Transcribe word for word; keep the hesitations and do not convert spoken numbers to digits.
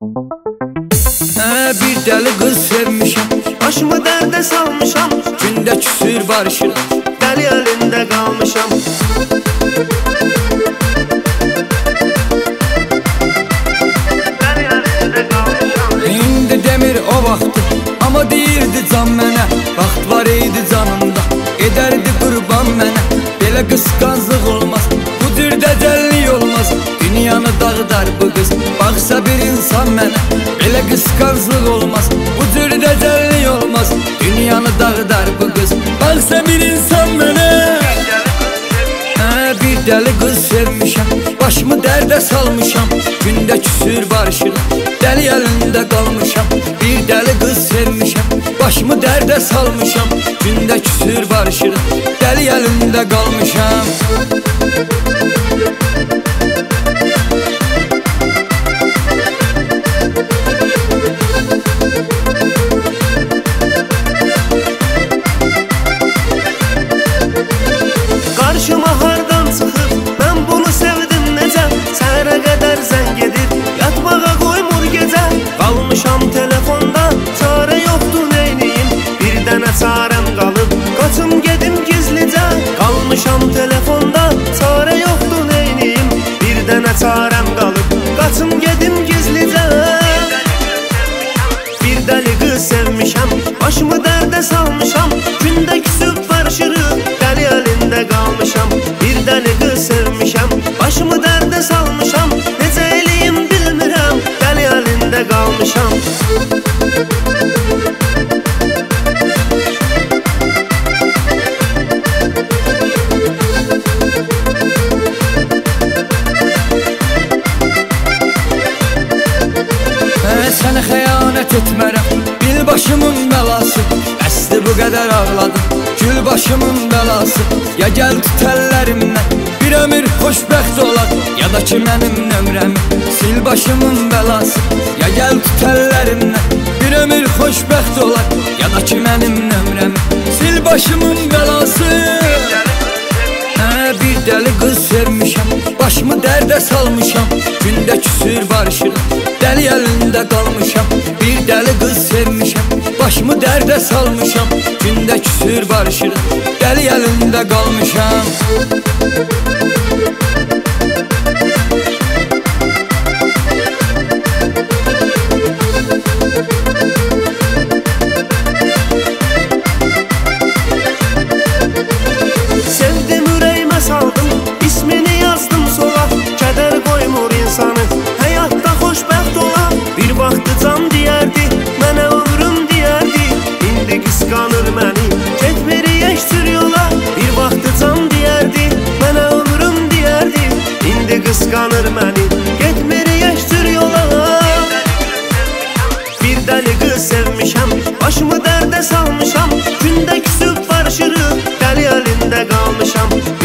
Hə, bir dəli qız sevmişəm, başımı dərdə salmışam, gündə küsür barışıram, dəli əlində qalmışam. Dəli əlində qalmışam. İndi demir o vaxtı, amma deyirdi can mənə, vaxt var idi canımda, edərdi qurban mənə. Belə qısqanclıq olmaz, bu cür dəcəllik olmaz, dünyanı dağıdar bu qız, baxsa bir insan mənə. Belə qısqanclıq olmaz, bu cür dəcəllik olmaz, dünyanı dağıdar bu qız, baxsa bir insan mənə. Hə, bir dəli qız sevmişəm, başımı dərdə salmışam, gündə küsür barışıram, dəli əlində qalmışam. Bir dəli qız sevmişəm, başımı dərdə salmışam, gündə küsür barışıram, dəli əlində qalmışam. Qarşıma hardan çıxıb, mən bunu sevdim necə, səhərə qədər zəng edir, yatmağa qoymur gecə. Qalmışam telefonda, çarə yoxdur neyniyim, bir dənə çarəm qalıb, qaçım gedim gizlicə. Qalmışam telefonda, çarə yoxdur neyniyim, bir dənə çarəm qalıb, qaçım gedim gizlicə. Bir dəli qız sevmişəm, başımı dərdə salmışam, gündə küsüb barışırıq, dəli əlində qalmışam. Bir dəli qız sevmişəm, başımı dərdə salmışam, necə eləyim bilmirəm, dəli əlində qalmışam. Sənə xəyanət etmərəm, bil başımın bəlası, bəsdir bu qədər ağladım, gül başımın bəlası. Ya gəl tut əllərimdən, bir ömür xoşbəxt olaq, ya da ki mənim nömrəmi, sil başımın bəlası. Ya gəl tut əllərimdən, bir ömür xoşbəxt olaq, ya da ki mənim nömrəmi, sil başımın bəlası. Hə, bir dəli qız sevmişəm, başımı dərdə salmışam, gündə küsür barışıram, dəli əlində qalmışam. Bir dəli qız sevmişəm, başımı dərdə salmışam, gündə küsür barışıram, dəli əlində qalmışam. Sevdim ürəyimə saldım, ismini yazdım sola, kədər qoymur insanı, həyatda xoşbəxt ola. Bir vaxtı can deyərdi, mənə ömrüm deyərdi, indi qısqanır məni, getmir yeşsür yola. Bir vaxtı can deyərdi, mənə ömrüm deyərdi, indi qısqanır məni, getmir yeşsür yola. Bir dəli qız sevmişəm, başımı dərdə salmışam, gündə küsüb barışırıq, dəli əlində qalmışam.